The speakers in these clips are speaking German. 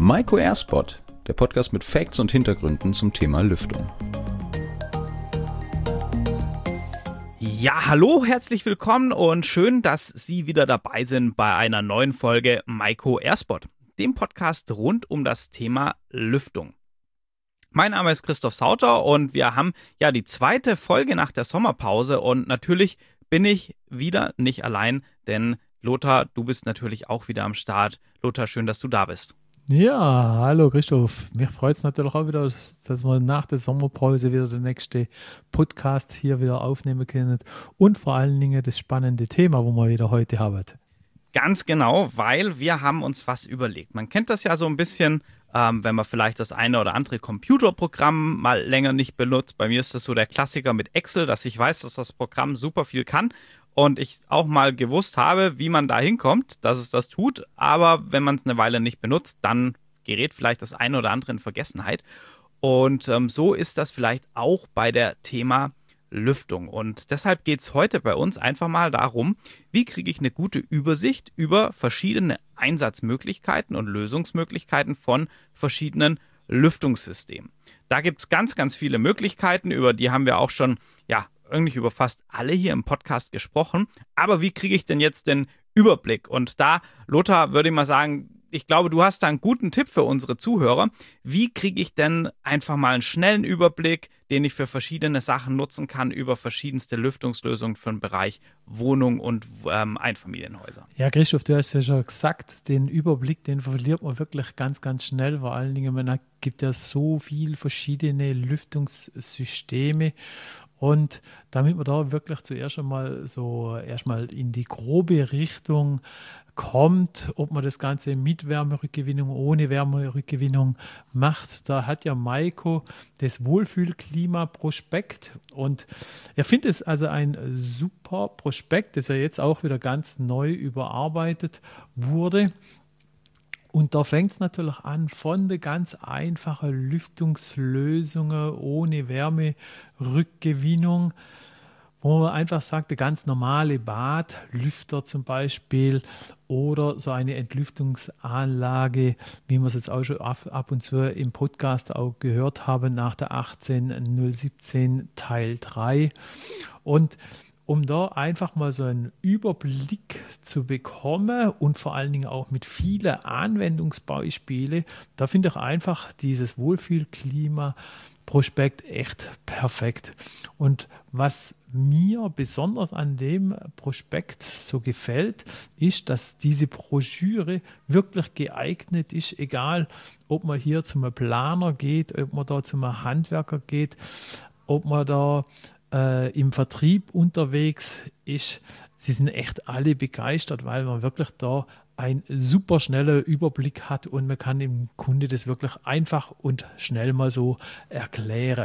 Maiko Airspot, der Podcast mit Facts und Hintergründen zum Thema Lüftung. Ja, hallo, herzlich willkommen und schön, dass Sie wieder dabei sind bei einer neuen Folge Maiko Airspot, dem Podcast rund um das Thema Lüftung. Mein Name ist Christoph Sauter und wir haben ja die zweite Folge nach der Sommerpause und natürlich bin ich wieder nicht allein, denn Lothar, du bist natürlich auch wieder am Start. Lothar, schön, dass du da bist. Ja, hallo Christoph. Mir freut es natürlich auch wieder, dass wir nach der Sommerpause wieder den nächsten Podcast hier wieder aufnehmen können und vor allen Dingen das spannende Thema, wo wir wieder heute haben. Ganz genau, weil wir haben uns was überlegt. Man kennt das ja so ein bisschen, wenn man vielleicht das eine oder andere Computerprogramm mal länger nicht benutzt. Bei mir ist das so der Klassiker mit Excel, dass ich weiß, dass das Programm super viel kann und ich auch mal gewusst habe, wie man da hinkommt, dass es das tut. Aber wenn man es eine Weile nicht benutzt, dann gerät vielleicht das eine oder andere in Vergessenheit. Und so ist das vielleicht auch bei der Thema Lüftung. Und deshalb geht es heute bei uns einfach mal darum, wie kriege ich eine gute Übersicht über verschiedene Einsatzmöglichkeiten und Lösungsmöglichkeiten von verschiedenen Lüftungssystemen. Da gibt es ganz, ganz viele Möglichkeiten, über die haben wir auch schon, ja, eigentlich über fast alle hier im Podcast gesprochen. Aber wie kriege ich denn jetzt den Überblick? Und da, Lothar, würde ich mal sagen, ich glaube, du hast da einen guten Tipp für unsere Zuhörer. Wie kriege ich denn einfach mal einen schnellen Überblick, den ich für verschiedene Sachen nutzen kann, über verschiedenste Lüftungslösungen für den Bereich Wohnung und Einfamilienhäuser? Ja, Christoph, du hast ja schon gesagt, den Überblick, den verliert man wirklich ganz, ganz schnell. Vor allen Dingen, man gibt ja so viele verschiedene Lüftungssysteme. Und damit man da wirklich zuerst einmal in die grobe Richtung kommt, ob man das Ganze mit Wärmerückgewinnung, ohne Wärmerückgewinnung macht. Da hat ja Maiko das Wohlfühlklima-Prospekt und er findet es also ein super Prospekt, das ja jetzt auch wieder ganz neu überarbeitet wurde. Und da fängt es natürlich an von der ganz einfachen Lüftungslösungen ohne Wärmerückgewinnung, wo man einfach sagt, der ganz normale Badlüfter zum Beispiel oder so eine Entlüftungsanlage, wie wir es jetzt auch schon ab und zu im Podcast auch gehört haben, nach der 18017 Teil 3. Und um da einfach mal so einen Überblick zu bekommen und vor allen Dingen auch mit vielen Anwendungsbeispielen, da finde ich einfach dieses Wohlfühlklima-Prospekt echt perfekt. Und was mir besonders an dem Prospekt so gefällt, ist, dass diese Broschüre wirklich geeignet ist, egal ob man hier zum Planer geht, ob man da zum Handwerker geht, ob man da im Vertrieb unterwegs ist. Sie sind echt alle begeistert, weil man wirklich da einen super schnellen Überblick hat und man kann dem Kunde das wirklich einfach und schnell mal so erklären.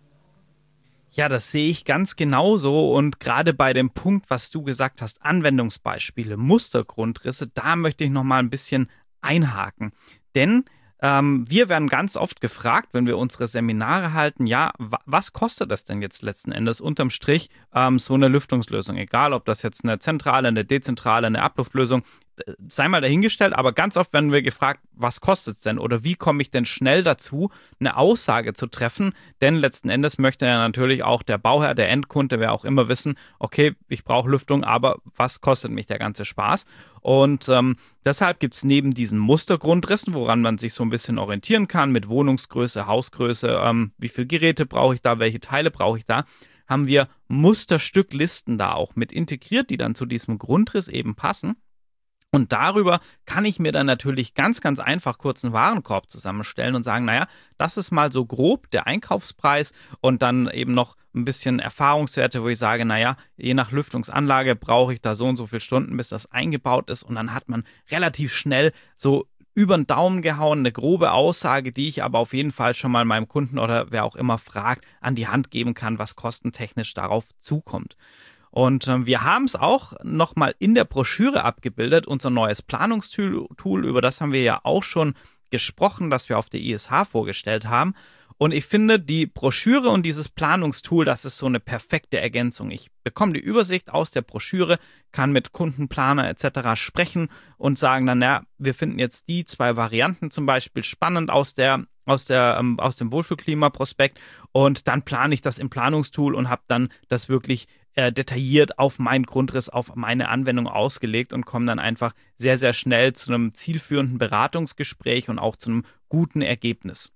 Ja, das sehe ich ganz genauso und gerade bei dem Punkt, was du gesagt hast, Anwendungsbeispiele, Mustergrundrisse, da möchte ich noch mal ein bisschen einhaken, denn wir werden ganz oft gefragt, wenn wir unsere Seminare halten, ja, was kostet das denn jetzt letzten Endes unterm Strich so eine Lüftungslösung? Egal, ob das jetzt eine zentrale, eine dezentrale, eine Abluftlösung, sei mal dahingestellt, aber ganz oft werden wir gefragt, was kostet es denn oder wie komme ich denn schnell dazu, eine Aussage zu treffen, denn letzten Endes möchte ja natürlich auch der Bauherr, der Endkunde, wer auch immer wissen, okay, ich brauche Lüftung, aber was kostet mich der ganze Spaß? Und deshalb gibt es neben diesen Mustergrundrissen, woran man sich so ein bisschen orientieren kann, mit Wohnungsgröße, Hausgröße, wie viele Geräte brauche ich da, welche Teile brauche ich da, haben wir Musterstücklisten da auch mit integriert, die dann zu diesem Grundriss eben passen. Und darüber kann ich mir dann natürlich ganz, ganz einfach kurz einen Warenkorb zusammenstellen und sagen, naja, das ist mal so grob der Einkaufspreis und dann eben noch ein bisschen Erfahrungswerte, wo ich sage, naja, je nach Lüftungsanlage brauche ich da so und so viele Stunden, bis das eingebaut ist und dann hat man relativ schnell so über den Daumen gehauen, eine grobe Aussage, die ich aber auf jeden Fall schon mal meinem Kunden oder wer auch immer fragt, an die Hand geben kann, was kostentechnisch darauf zukommt. Und wir haben es auch nochmal in der Broschüre abgebildet, unser neues Planungstool, über das haben wir ja auch schon gesprochen, das wir auf der ISH vorgestellt haben. Und ich finde, die Broschüre und dieses Planungstool, das ist so eine perfekte Ergänzung. Ich bekomme die Übersicht aus der Broschüre, kann mit Kundenplaner etc. sprechen und sagen dann, ja, wir finden jetzt die 2 Varianten zum Beispiel spannend aus dem Wohlfühlklima-Prospekt, und dann plane ich das im Planungstool und habe dann das wirklich detailliert auf meinen Grundriss, auf meine Anwendung ausgelegt und komme dann einfach sehr, sehr schnell zu einem zielführenden Beratungsgespräch und auch zu einem guten Ergebnis.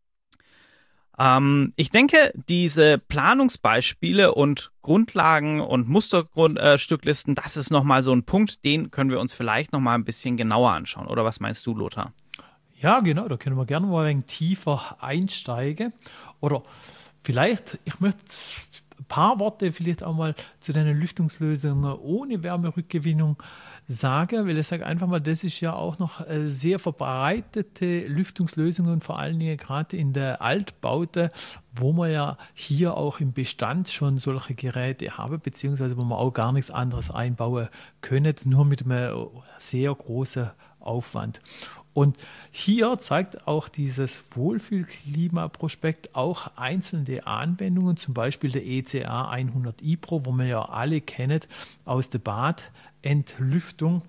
Ich denke, diese Planungsbeispiele und Grundlagen und Musterstücklisten, das ist nochmal so ein Punkt, den können wir uns vielleicht nochmal ein bisschen genauer anschauen. Oder was meinst du, Lothar? Ja, genau, da können wir gerne mal ein wenig tiefer einsteigen. Oder vielleicht, ich möchte ein paar Worte vielleicht auch mal zu den Lüftungslösungen ohne Wärmerückgewinnung sagen, weil ich sage einfach mal, das ist ja auch noch sehr verbreitete Lüftungslösungen und vor allen Dingen gerade in der Altbaute, wo man ja hier auch im Bestand schon solche Geräte haben, beziehungsweise wo man auch gar nichts anderes einbauen können, nur mit einem sehr großen Aufwand. Und hier zeigt auch dieses Wohlfühlklima-Prospekt auch einzelne Anwendungen, zum Beispiel der ECA 100 iPro, wo wir ja alle kennen aus der Badentlüftung.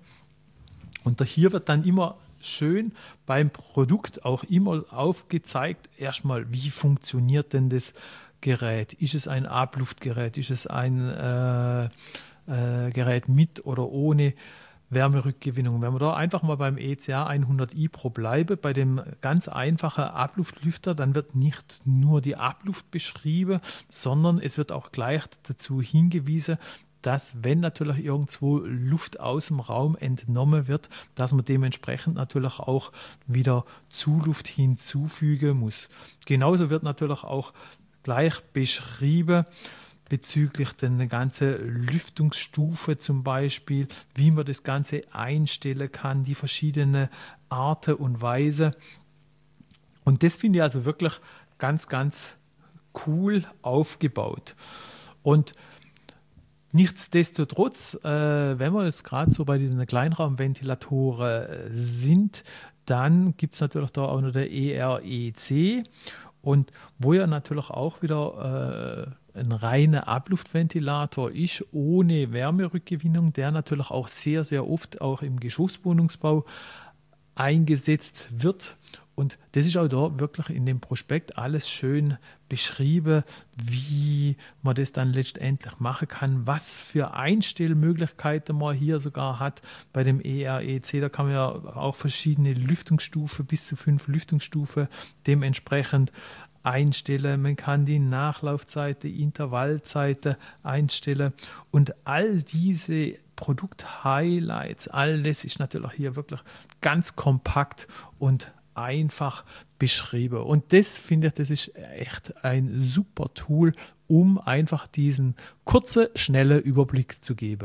Und hier wird dann immer schön beim Produkt auch immer aufgezeigt, erstmal, wie funktioniert denn das Gerät? Ist es ein Abluftgerät? Ist es ein Gerät mit oder ohne Wärmerückgewinnung? Wenn wir da einfach mal beim ECA 100 iPro bleiben, bei dem ganz einfachen Abluftlüfter, dann wird nicht nur die Abluft beschrieben, sondern es wird auch gleich dazu hingewiesen, dass, wenn natürlich irgendwo Luft aus dem Raum entnommen wird, dass man dementsprechend natürlich auch wieder Zuluft hinzufügen muss. Genauso wird natürlich auch gleich beschrieben, bezüglich der ganzen Lüftungsstufe zum Beispiel, wie man das Ganze einstellen kann, die verschiedenen Arten und Weise. Und das finde ich also wirklich ganz, ganz cool aufgebaut. Und nichtsdestotrotz, wenn wir jetzt gerade so bei diesen Kleinraumventilatoren sind, dann gibt es natürlich da auch noch der EREC, und wo ja natürlich auch wieder ein reiner Abluftventilator ist, ohne Wärmerückgewinnung, der natürlich auch sehr, sehr oft auch im Geschosswohnungsbau eingesetzt wird. Und das ist auch da wirklich in dem Prospekt alles schön beschrieben, wie man das dann letztendlich machen kann, was für Einstellmöglichkeiten man hier sogar hat. Bei dem EREC, da kann man ja auch verschiedene Lüftungsstufen, bis zu 5 Lüftungsstufen dementsprechend einstellen. Man kann die Nachlaufzeit, die Intervallzeiten einstellen, und all diese Produkt-Highlights, all das ist natürlich hier wirklich ganz kompakt und einfach beschrieben. Und das finde ich, das ist echt ein super Tool, um einfach diesen kurzen, schnellen Überblick zu geben.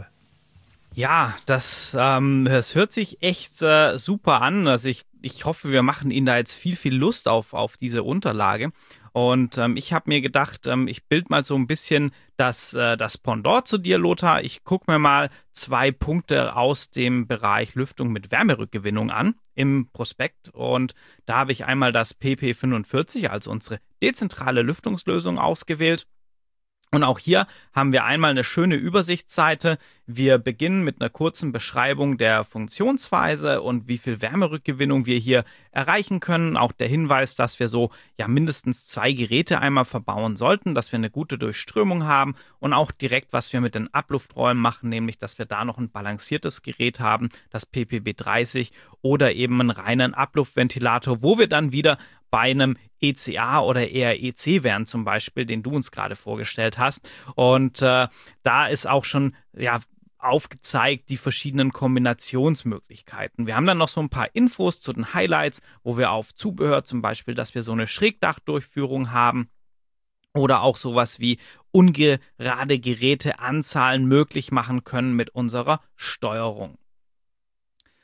Ja, das hört sich echt super an. Also ich hoffe, wir machen Ihnen da jetzt viel Lust auf diese Unterlage. Und ich habe mir gedacht, ich bild mal so ein bisschen das Pendant zu dir, Lothar. Ich gucke mir mal 2 Punkte aus dem Bereich Lüftung mit Wärmerückgewinnung an im Prospekt. Und da habe ich einmal das PP45 als unsere dezentrale Lüftungslösung ausgewählt. Und auch hier haben wir einmal eine schöne Übersichtsseite. Wir beginnen mit einer kurzen Beschreibung der Funktionsweise und wie viel Wärmerückgewinnung wir hier erreichen können. Auch der Hinweis, dass wir so mindestens 2 Geräte einmal verbauen sollten, dass wir eine gute Durchströmung haben, und auch direkt, was wir mit den Ablufträumen machen, nämlich, dass wir da noch ein balanciertes Gerät haben, das PPB30 oder eben einen reinen Abluftventilator, wo wir dann wieder bei einem ECA oder EREC wären zum Beispiel, den du uns gerade vorgestellt hast. Und da ist auch schon aufgezeigt die verschiedenen Kombinationsmöglichkeiten. Wir haben dann noch so ein paar Infos zu den Highlights, wo wir auf Zubehör zum Beispiel, dass wir so eine Schrägdachdurchführung haben, oder auch sowas wie ungerade Geräteanzahlen möglich machen können mit unserer Steuerung.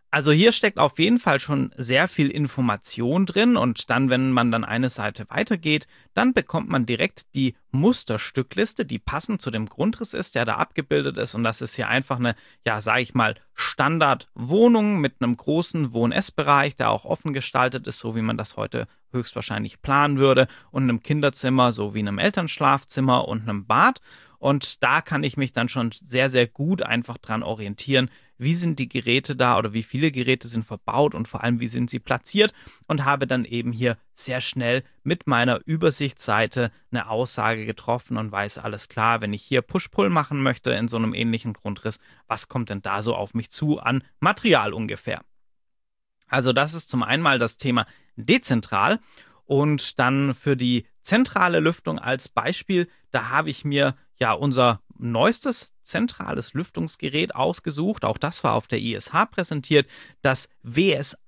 Also hier steckt auf jeden Fall schon sehr viel Information drin und dann, wenn man dann eine Seite weitergeht, dann bekommt man direkt die Musterstückliste, die passend zu dem Grundriss ist, der da abgebildet ist, und das ist hier einfach eine, ja, sage ich mal, Standardwohnung mit einem großen Wohn-Ess-Bereich, der auch offen gestaltet ist, so wie man das heute höchstwahrscheinlich planen würde, und einem Kinderzimmer sowie einem Elternschlafzimmer und einem Bad. Und da kann ich mich dann schon sehr, sehr gut einfach dran orientieren, wie sind die Geräte da oder wie viele Geräte sind verbaut und vor allem, wie sind sie platziert, und habe dann eben hier sehr schnell mit meiner Übersichtsseite eine Aussage getroffen und weiß, alles klar, wenn ich hier Push-Pull machen möchte in so einem ähnlichen Grundriss, was kommt denn da so auf mich zu an Material ungefähr? Also das ist zum einen mal das Thema dezentral, und dann für die zentrale Lüftung als Beispiel, da habe ich mir ja unser neuestes zentrales Lüftungsgerät ausgesucht. Auch das war auf der ISH präsentiert, das WS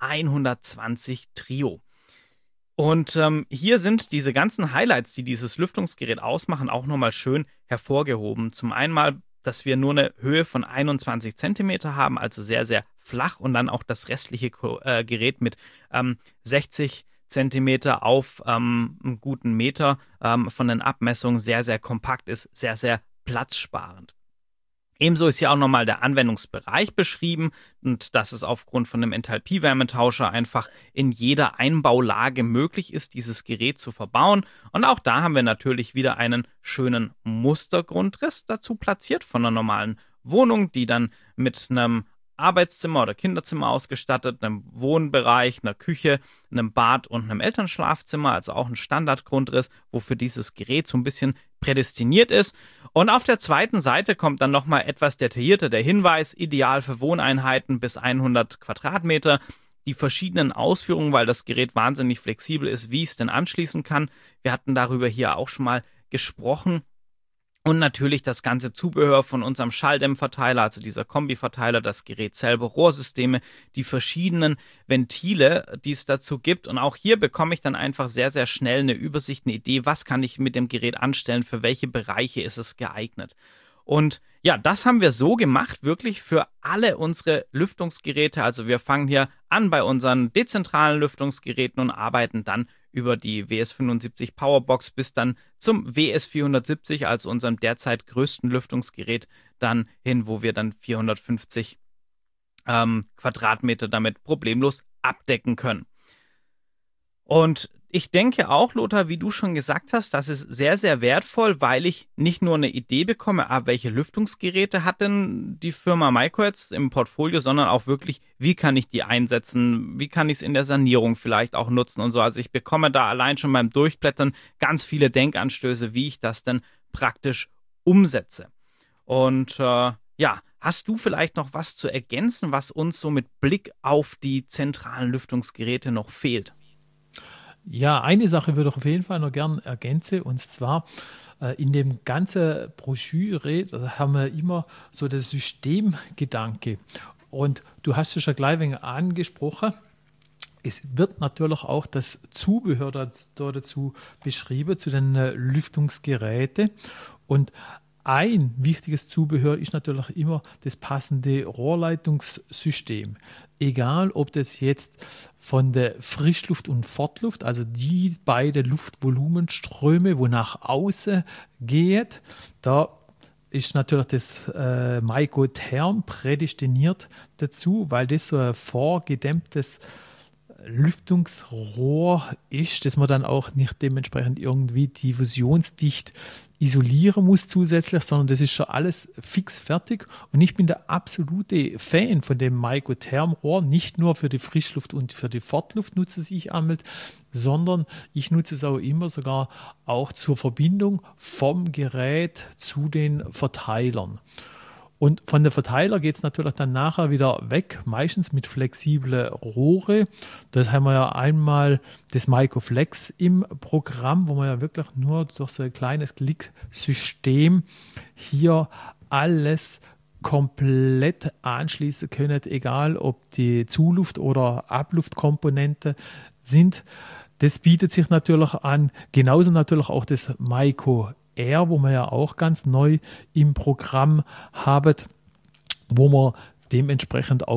120 Trio. Und hier sind diese ganzen Highlights, die dieses Lüftungsgerät ausmachen, auch nochmal schön hervorgehoben. Zum einen mal, dass wir nur eine Höhe von 21 Zentimeter haben, also sehr, sehr flach, und dann auch das restliche Gerät mit 60 Zentimeter auf einen guten Meter von den Abmessungen sehr, sehr kompakt ist, sehr, sehr platzsparend. Ebenso ist hier auch nochmal der Anwendungsbereich beschrieben, und dass es aufgrund von einem Enthalpie-Wärmetauscher einfach in jeder Einbaulage möglich ist, dieses Gerät zu verbauen. Und auch da haben wir natürlich wieder einen schönen Mustergrundriss dazu platziert von einer normalen Wohnung, die dann mit einem Arbeitszimmer oder Kinderzimmer ausgestattet, einem Wohnbereich, einer Küche, einem Bad und einem Elternschlafzimmer, also auch ein Standardgrundriss, wofür dieses Gerät so ein bisschen prädestiniert ist. Und auf der zweiten Seite kommt dann nochmal etwas detaillierter der Hinweis, ideal für Wohneinheiten bis 100 Quadratmeter, die verschiedenen Ausführungen, weil das Gerät wahnsinnig flexibel ist, wie ich es denn anschließen kann. Wir hatten darüber hier auch schon mal gesprochen. Und natürlich das ganze Zubehör von unserem Schalldämmverteiler, also dieser Kombiverteiler, das Gerät selber, Rohrsysteme, die verschiedenen Ventile, die es dazu gibt. Und auch hier bekomme ich dann einfach sehr, sehr schnell eine Übersicht, eine Idee, was kann ich mit dem Gerät anstellen, für welche Bereiche ist es geeignet. Und ja, das haben wir so gemacht, wirklich für alle unsere Lüftungsgeräte. Also wir fangen hier an bei unseren dezentralen Lüftungsgeräten und arbeiten dann über die WS75 Powerbox bis dann zum WS470, also unserem derzeit größten Lüftungsgerät, dann hin, wo wir dann 450 Quadratmeter damit problemlos abdecken können. Und ich denke auch, Lothar, wie du schon gesagt hast, das ist sehr, sehr wertvoll, weil ich nicht nur eine Idee bekomme, welche Lüftungsgeräte hat denn die Firma Myco jetzt im Portfolio, sondern auch wirklich, wie kann ich die einsetzen, wie kann ich es in der Sanierung vielleicht auch nutzen und so. Also ich bekomme da allein schon beim Durchblättern ganz viele Denkanstöße, wie ich das denn praktisch umsetze. Und ja, hast du vielleicht noch was zu ergänzen, was uns so mit Blick auf die zentralen Lüftungsgeräte noch fehlt? Ja, eine Sache würde ich auf jeden Fall noch gern ergänzen, und zwar in dem ganzen Broschüre, da haben wir immer so das Systemgedanke. Und du hast es schon gleich ein wenig angesprochen. Es wird natürlich auch das Zubehör dazu beschrieben, zu den Lüftungsgeräten. Und ein wichtiges Zubehör ist natürlich immer das passende Rohrleitungssystem. Egal, ob das jetzt von der Frischluft und Fortluft, also die beiden Luftvolumenströme, wo nach außen geht, da ist natürlich das Myco Therm prädestiniert dazu, weil das so ein vorgedämmtes Lüftungsrohr ist, dass man dann auch nicht dementsprechend irgendwie diffusionsdicht isolieren muss zusätzlich, sondern das ist schon alles fix fertig. Und ich bin der absolute Fan von dem Myco Thermrohr, nicht nur für die Frischluft und für die Fortluft nutze ich einmal, sondern ich nutze es auch immer sogar auch zur Verbindung vom Gerät zu den Verteilern. Und von der Verteiler geht es natürlich dann nachher wieder weg, meistens mit flexiblen Rohre. Das haben wir ja einmal das Myco Flex im Programm, wo man ja wirklich nur durch so ein kleines Klicksystem hier alles komplett anschließen können, egal ob die Zuluft- oder Abluftkomponente sind. Das bietet sich natürlich an, genauso natürlich auch das Myco Air, wo wir ja auch ganz neu im Programm haben, wo man dementsprechend auch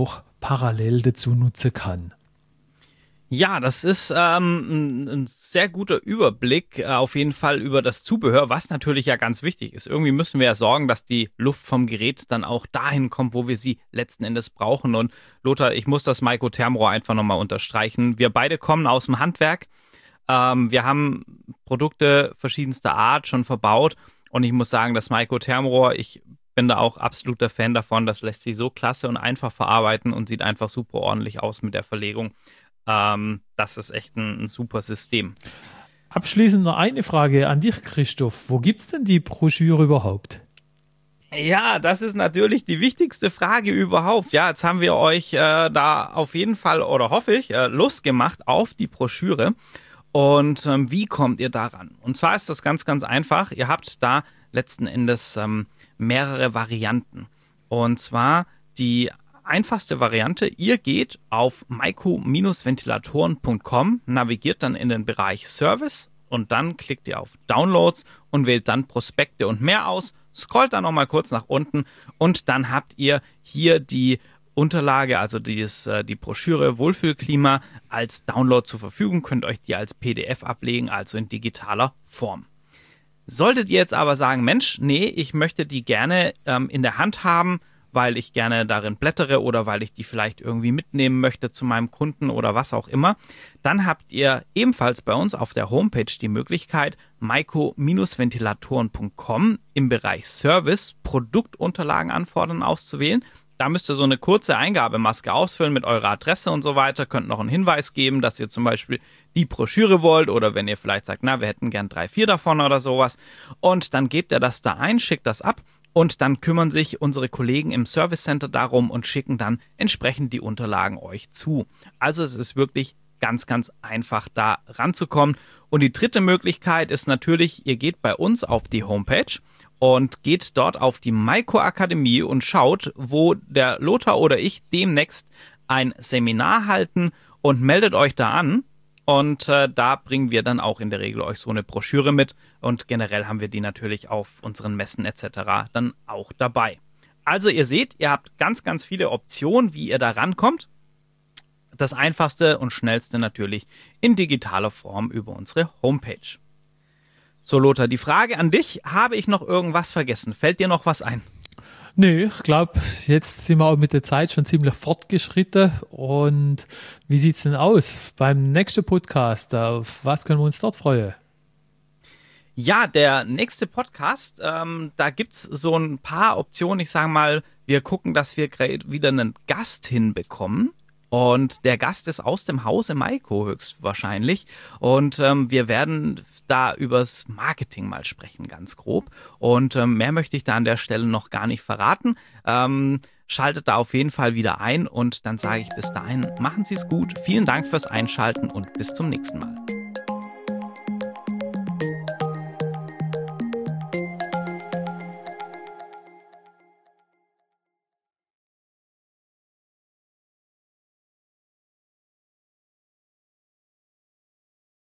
parallel dazu nutzen kann. Ja, das ist ein sehr guter Überblick auf jeden Fall über das Zubehör, was natürlich ja ganz wichtig ist. Irgendwie müssen wir ja sorgen, dass die Luft vom Gerät dann auch dahin kommt, wo wir sie letzten Endes brauchen. Und Lothar, ich muss das Maiko-Thermrohr einfach nochmal unterstreichen. Wir beide kommen aus dem Handwerk. Wir haben Produkte verschiedenster Art schon verbaut. Und ich muss sagen, das Maiko-Thermrohr, ich bin da auch absoluter Fan davon. Das lässt sich so klasse und einfach verarbeiten und sieht einfach super ordentlich aus mit der Verlegung. Das ist echt ein super System. Abschließend noch eine Frage an dich, Christoph. Wo gibt es denn die Broschüre überhaupt? Ja, das ist natürlich die wichtigste Frage überhaupt. Ja, jetzt haben wir euch da auf jeden Fall, oder hoffe ich, Lust gemacht auf die Broschüre. Und wie kommt ihr daran? Und zwar ist das ganz, ganz einfach. Ihr habt da letzten Endes mehrere Varianten. Und zwar die einfachste Variante, ihr geht auf maiko-ventilatoren.com, navigiert dann in den Bereich Service und dann klickt ihr auf Downloads und wählt dann Prospekte und mehr aus, scrollt dann nochmal kurz nach unten und dann habt ihr hier die Unterlage, also die Broschüre Wohlfühlklima als Download zur Verfügung, könnt euch die als PDF ablegen, also in digitaler Form. Solltet ihr jetzt aber sagen, Mensch, nee, ich möchte die gerne in der Hand haben, weil ich gerne darin blättere oder weil ich die vielleicht irgendwie mitnehmen möchte zu meinem Kunden oder was auch immer, dann habt ihr ebenfalls bei uns auf der Homepage die Möglichkeit, maiko-ventilatoren.com im Bereich Service Produktunterlagen anfordern auszuwählen. Da müsst ihr so eine kurze Eingabemaske ausfüllen mit eurer Adresse und so weiter. Könnt noch einen Hinweis geben, dass ihr zum Beispiel die Broschüre wollt oder wenn ihr vielleicht sagt, na, wir hätten gern 3, 4 davon oder sowas. Und dann gebt ihr das da ein, schickt das ab. Und dann kümmern sich unsere Kollegen im Service Center darum und schicken dann entsprechend die Unterlagen euch zu. Also es ist wirklich ganz, ganz einfach da ranzukommen. Und die dritte Möglichkeit ist natürlich, ihr geht bei uns auf die Homepage und geht dort auf die Maiko Akademie und schaut, wo der Lothar oder ich demnächst ein Seminar halten und meldet euch da an. Und da bringen wir dann auch in der Regel euch so eine Broschüre mit und generell haben wir die natürlich auf unseren Messen etc. dann auch dabei. Also ihr seht, ihr habt ganz, ganz viele Optionen, wie ihr da rankommt. Das einfachste und schnellste natürlich in digitaler Form über unsere Homepage. So Lothar, die Frage an dich, habe ich noch irgendwas vergessen? Fällt dir noch was ein? Nö, ich glaube, jetzt sind wir auch mit der Zeit schon ziemlich fortgeschritten. Und wie sieht es denn aus beim nächsten Podcast? Auf was können wir uns dort freuen? Ja, der nächste Podcast, da gibt es so ein paar Optionen. Ich sage mal, wir gucken, dass wir wieder einen Gast hinbekommen. Und der Gast ist aus dem Hause Maiko höchstwahrscheinlich. Und wir werden da übers Marketing mal sprechen, ganz grob. Und mehr möchte ich da an der Stelle noch gar nicht verraten. Schaltet da auf jeden Fall wieder ein. Und dann sage ich bis dahin, machen Sie es gut. Vielen Dank fürs Einschalten und bis zum nächsten Mal.